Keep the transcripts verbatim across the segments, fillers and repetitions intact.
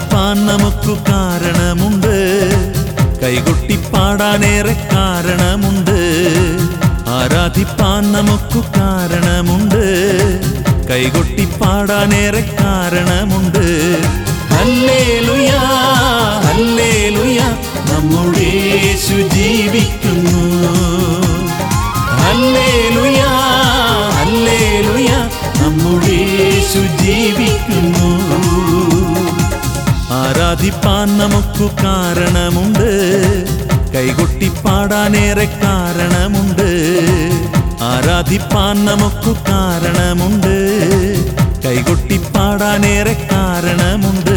ആരാധിപ്പാൻ നമുക്കു കാരണമുണ്ട്, കൈകൊട്ടിപ്പാടാനേറെ കാരണമുണ്ട്. ആരാധിപ്പാൻ നമുക്കു കാരണമുണ്ട്, കൈകൊട്ടിപ്പാടാനേറെ കാരണമുണ്ട്. ഹല്ലേലൂയ ഹല്ലേലൂയ നമ്മുടെ യേശു ജീവിക്കുന്നു. ഹല്ലേലൂയ ഹല്ലേലൂയ നമ്മുടെ യേശു ജീവിക്കുന്നു. ആരാധിപ്പാൻ നമുക്കു കാരണമുണ്ട്, കൈകൊട്ടിപ്പാടാനേറെ കാരണമുണ്ട്. ആരാധിപ്പാൻ നമുക്കു കാരണമുണ്ട്, കൈകൊട്ടിപ്പാടാനേറെ കാരണമുണ്ട്.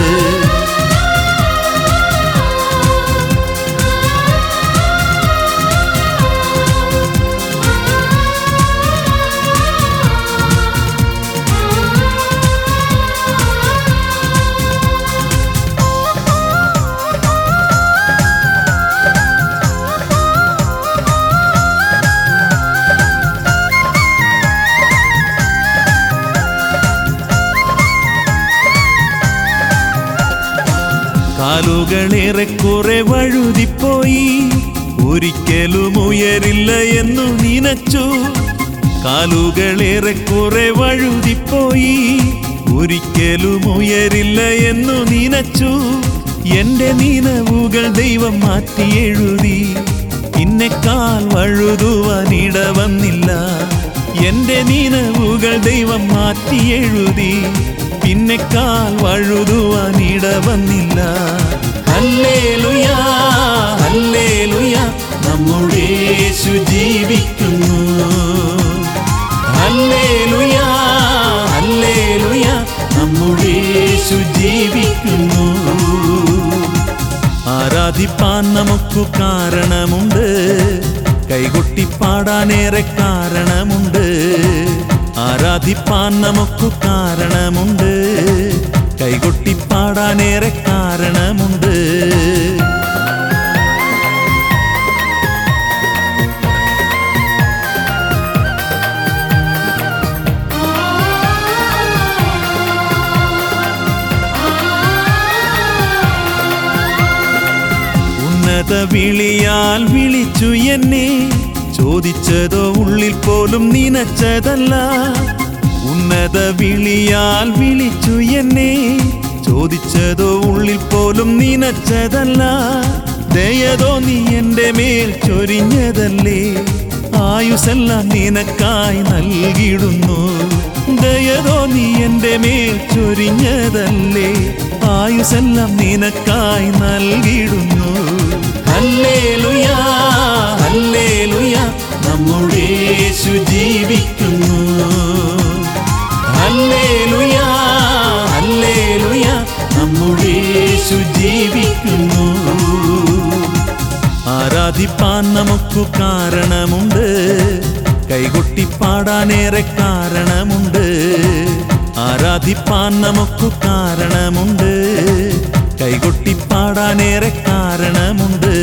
കാലുകളേറെ കുറെ വഴുതിപ്പോയി, ഒരിക്കലും ഉയരില്ല എന്നു നനച്ചു. കാലുകളേറെ കുറെ വഴുതിപ്പോയി, ഒരിക്കലും ഉയരില്ല എന്നു നനച്ചു. എന്റെ നിനവുകൾ ദൈവം മാറ്റി എഴുതി, ഇന്നെക്കാൽ വഴുതുവാനിട വന്നില്ല. എന്റെ നിനവുകൾ ദൈവം മാറ്റി എഴുതി, പിന്നെക്കാൽ വഴുതുവാനിട വന്നില്ല. ഹല്ലേലൂയ ഹല്ലേലൂയ നമ്മുടെ യേശു ജീവിക്കുന്നു. ഹല്ലേലൂയ ഹല്ലേലൂയ നമ്മുടെ യേശു ജീവിക്കുന്നു. ആരാധിപ്പാൻ നമുക്കു കാരണമുണ്ട്, കൈകൊട്ടിപ്പാടാനേറെ കാരണമുണ്ട്. ആരാധിപ്പാൻ നമുക്കു കാരണമുണ്ട്, കൈകൊട്ടിപ്പാടാനേറെ കാരണമുണ്ട്. ഉന്നത വിളിയാൽ വിളിച്ചു എന്നെ, ചോദിച്ചതോ ഉള്ളിൽ പോലും നനച്ചതല്ല. ഉന്നത വിളിയാൽ വിളിച്ചു എന്നെ, ചോദിച്ചതോ ഉള്ളിൽ പോലും നനച്ചതല്ല. ദയതോ നീ എൻ്റെ മേൽ ചൊരിഞ്ഞതല്ലേ, ആയുസ്സെല്ലാം നിനക്കായി നൽകിടുന്നു. ദയതോ നീ എൻ്റെ മേൽ ചൊരിഞ്ഞതല്ലേ, ആയുസ്സെല്ലാം നിനക്കായി നൽകിടുന്നു. ഹല്ലേലൂയ ഹല്ലേലൂയ നമ്മുടെ യേശു ജീവിക്കുന്നു. ഹല്ലേലൂയ ഹല്ലേലൂയ നമ്മുടെ യേശു ജീവിക്കുന്നു. ആരാധിപ്പാൻ നമുക്കു കാരണമുണ്ട്, കൈകൊട്ടിപ്പാടാനേറെ കാരണമുണ്ട്. ആരാധിപ്പാൻ നമുക്കു കാരണമുണ്ട്, കൈകൊട്ടിപ്പാടാനേറെ കാരണമുണ്ട്.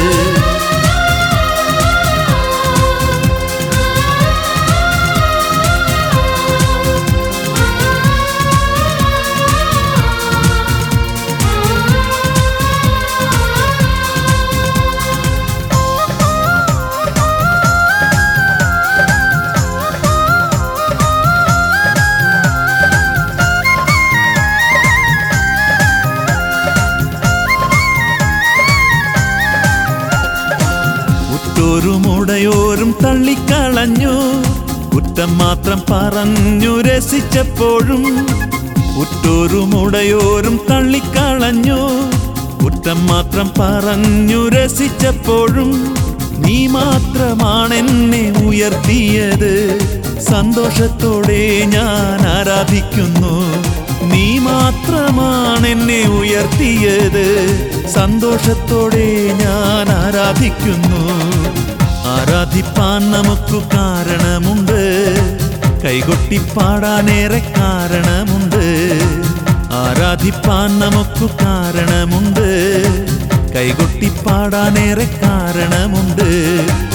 ഉറ്റോരുമുടയോരും തള്ളിക്കളഞ്ഞു, കുറ്റം മാത്രം പറഞ്ഞു രസിച്ചപ്പോഴും. ഉറ്റോരുമുടയോരും തള്ളിക്കളഞ്ഞു, കുറ്റം മാത്രം പറഞ്ഞു രസിച്ചപ്പോഴും. നീ മാത്രമാണെന്നെ ഉയർത്തിയത്, സന്തോഷത്തോടെ ഞാൻ ആരാധിക്കുന്നു. നീ മാത്രമാണെന്നെ ഉയർത്തിയത്, സന്തോഷത്തോടെ ഞാൻ ആരാധിക്കുന്നു. ആരാധിപ്പാൻ നമുക്കു കാരണമുണ്ട്, കൈകൊട്ടിപ്പാടാനേറെ കാരണമുണ്ട്. ആരാധിപ്പാൻ നമുക്കു കാരണമുണ്ട്, കൈകൊട്ടിപ്പാടാനേറെ കാരണമുണ്ട്.